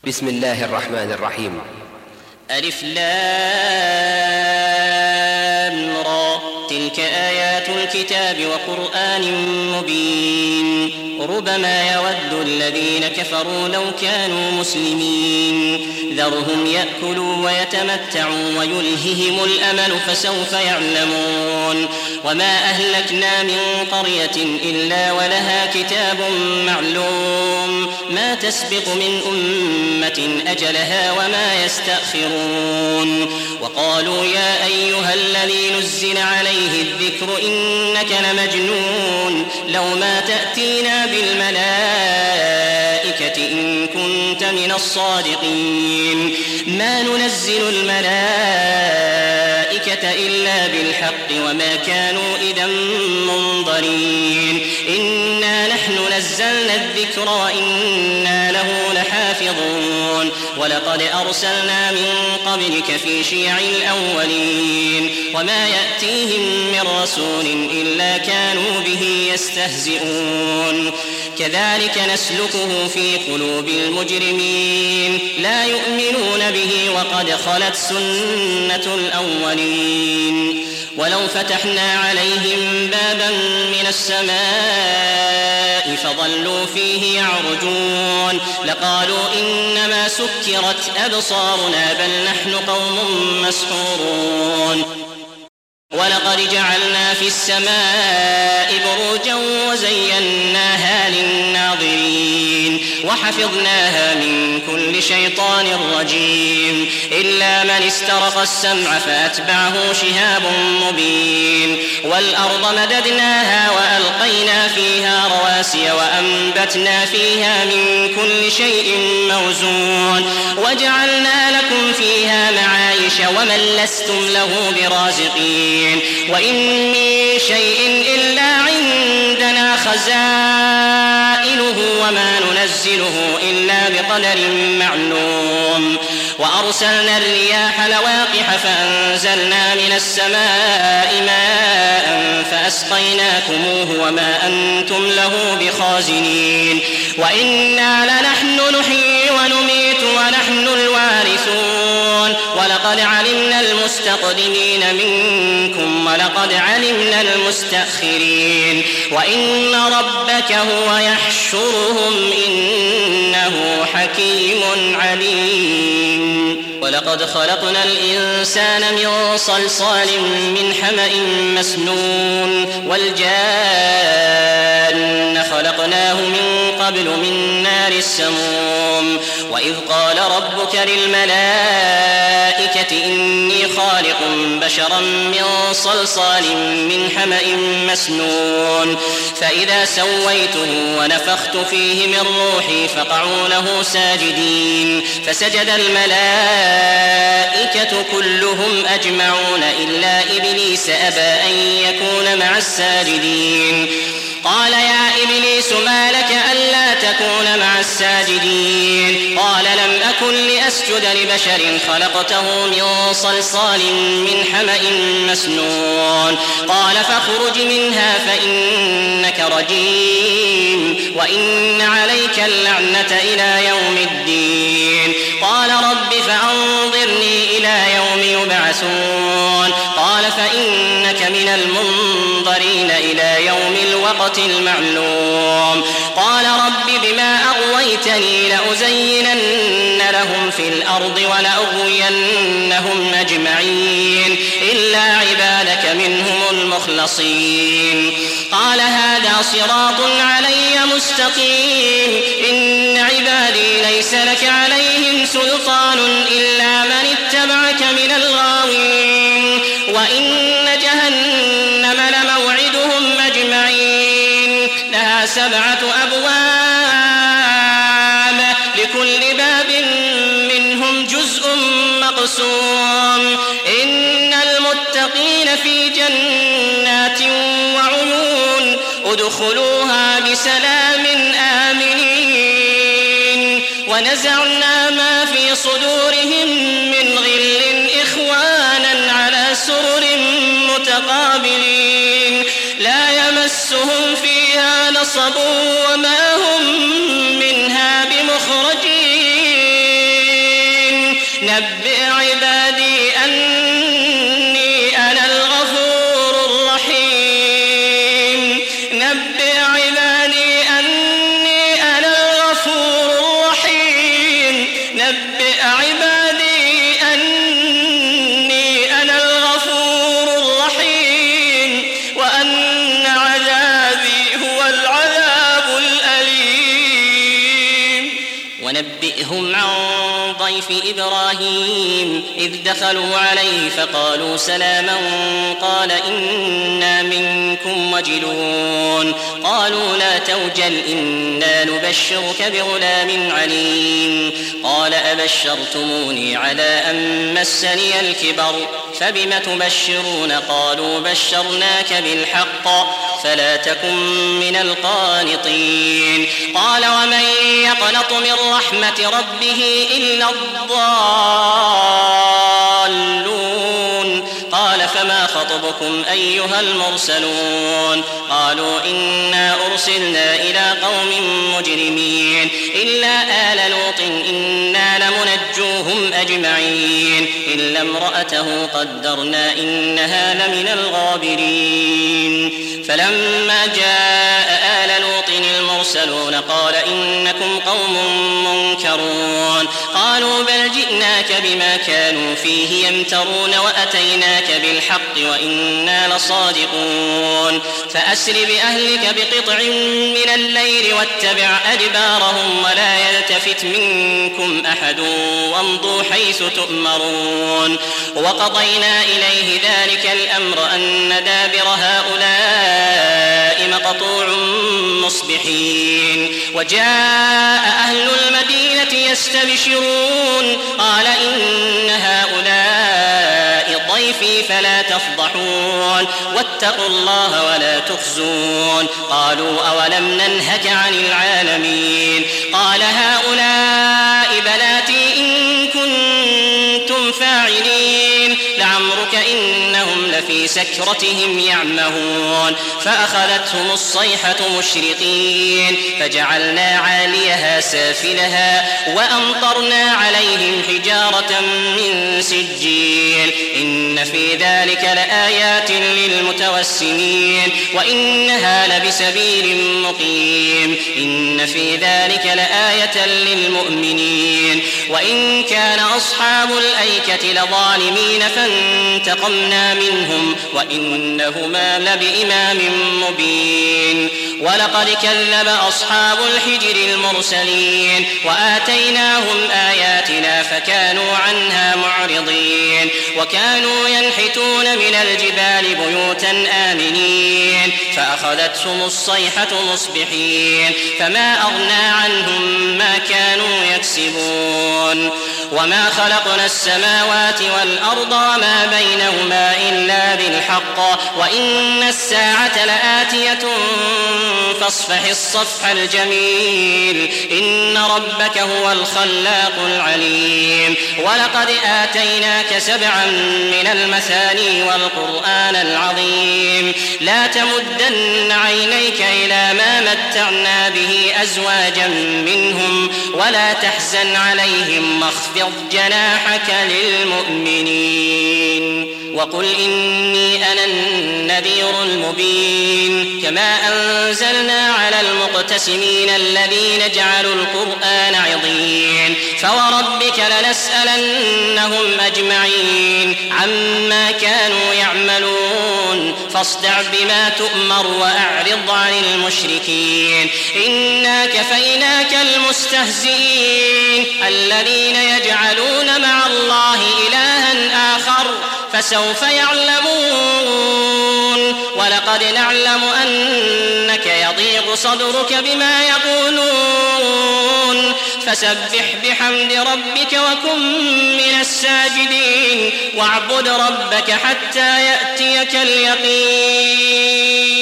بسم الله الرحمن الرحيم. ألف لام را، تلك آيات الكتاب وقرآن مبين. ربما يود الذين كفروا لو كانوا مسلمين. ذرهم يأكلوا ويتمتعوا ويلههم الأمل فسوف يعلمون. وما أهلكنا من قرية إلا ولها كتاب معلوم، ما تسبق من أمة أجلها وما يستأخرون. وقالوا يا أيها الذي نزل عليه الذكر إنك لمجنون، لو ما تأتينا بالملائكة إن كنت من الصادقين. ما ننزل الملائكة إلا بالحق وما كانوا إذا منظرين. إنا نحن نزلنا الذكر وإنا له لحافظون. ولقد أرسلنا من قبلك في شيع الأولين، وما يأتيهم من رسول إلا كانوا به يستهزئون. كذلك نسلكه في قلوب المجرمين، لا يؤمنون به وقد خلت سنة الأولين. ولو فتحنا عليهم بابا من السماء فظلوا فيه يعرجون لقالوا إنما سكرت أبصارنا بل نحن قوم مسحورون. ولقد جعلنا في السماء بروجا وزيناها للناظرين وحفظناها من كل شيطان رجيم إلا من استرق السمع فأتبعه شهاب مبين. والأرض مددناها وألقينا فيها رواسي وأنبتنا فيها من كل شيء موزون وجعلنا لكم فيها معايش ومن لستم له برازقين. وإن من شيء إلا عندنا خزائنه وما ننزله إلا بقدر معلوم. وأرسلنا الرياح لواقح فأنزلنا من السماء ماء فأسقيناكموه وما أنتم له بخازنين. وإنا لنحن نحيي ونميت ونحن الوارثون. ولقد علمنا المستقدمين منكم ولقد علمنا المستأخرين. وإن ربك هو يحشرهم إنه حكيم عليم. ولقد خلقنا الإنسان من صلصال من حمأ مسنون والجان خلقناه من قبل من نار السموم. وإذ قال ربك للملائكة إني خالق بشرا من صلصال من حمأ مسنون فإذا سويته ونفخت فيه من روحي فقعوا له ساجدين. فسجد الملائكة كلهم أجمعون إلا إبليس أبى أن يكون مع الساجدين. قال يا إبليس ما لك ألا تكون مع الساجدين؟ قال لم أكن لأسجد لبشر خلقته من صلصال من حمأ مسنون. قال فاخرج منها فإنك رجيم وإن عليك اللعنة إلى يوم الدين. قال رب فأنظرني إلى يوم يبعثون. قال فإنك من المنظرين إلى يوم الوقت المعلوم. قال رب بما أغويتني لأزينن لهم في الأرض ولأغوينهم أجمعين إلا عبادك منهم المخلصين. قال هذا صراط علي مستقيم. إن عبادي ليس لك عليهم سلطان إلا من اتبعك من الغاوين. وإن جهنم لموعدهم أجمعين لها 7 أبواب لكل باب منهم جزء مقسوم. إن المتقين في جنات وعيون ادخلوها بسلام آمنين. ونزعنا ما في صدورهم من غل إخوانا على سرر متقابلين لا يمسهم فيها نصب وما هم منها بمخرجين. نبئ عبادي أني أنا الغفور الرحيم نبئ عبادي أني أنا الغفور الرحيم نبئ عبادي أني أنا الغفور الرحيم وأن عذابي هو العذاب الأليم ونبئهم عن ضيف إبراهيم إذ دخلوا عليه فقالوا سلاما قال إنا منكم وجلون قالوا لا توجل إنا نبشرك بغلام عليم قال أبشرتموني على أن مسني الكبر فبم تبشرون قالوا بشرناك بالحق فلا تكن من القانطين قال ومن يقنط من رحمة ربه إلا الضالون قال فما خطبكم أيها المرسلون قالوا إنا أرسلنا إلى قوم مجرمين إلا آل لوط إنا لمنجوهم أجمعين إلا امرأته قدرنا إنها لمن الغابرين فلما جاء آل لوط المرسلون قال إنكم قوم منكرون قالوا بل جئناك بما كانوا فيه يمترون وأتيناك بالحق وإنا لصادقون فأسر بأهلك بقطع من الليل واتبع أدبارهم ولا يلتفت منكم أحد وامضوا حيث تؤمرون وقضينا إليه ذلك الأمر أن دابر هؤلاء مقطوع مصبحين وجاء أهل المدينة يستبشرون قال إن هؤلاء ضيفي فلا تفضحون واتقوا الله ولا تخزون قالوا أولم ننهك عن العالمين قال هؤلاء بناتي إن كنتم فاعلين لعمرك إنهم لفي سكرتهم يعمهون فأخذتهم الصيحة مشرقين فجعلنا عاليها سافلها وأمطرنا عليهم حجارة من سجيل إن في ذلك لآيات للمتوسمين وإنها لبسبيل مقيم إن في ذلك لآية للمؤمنين وإن كان أصحاب الأيكة لظالمين فانتقمنا منهم وإنهما لبإمام مبين ولقد كذب أصحاب الحجر المرسلين وآتيناهم آياتنا فكانوا عنها معرضين وكانوا ينحتون من الجبال بيوتا آمنين فأخذتهم الصيحة مصبحين فما أغنى عنهم ما كانوا يكسبون وما خلقنا السماوات والأرض وما بينهما إلا بالحق وإن الساعة لآتية فاصفح الصفح الجميل إن ربك هو الخلاق العليم ولقد آتيناك 7 من المثاني والقرآن العظيم لا تمدن عينيك إلى ما متعنا به أزواجا منهم ولا تحزن عليهم واخفض جناحك للمؤمنين وقل إني أنا النذير المبين كما أنزلنا على المقتسمين الذين جعلوا القرآن عضين فوربك لنسألنهم أجمعين عما كانوا يعملون فاصدع بما تؤمر وأعرض عن المشركين إنا كفيناك المستهزئين الذين يجعلون مع الله إلها آخر فسوف يعلمون ولقد نعلم أنك يضيق صدرك بما يقولون فسبح بحمد ربك وكن من الساجدين واعبد ربك حتى يأتيك اليقين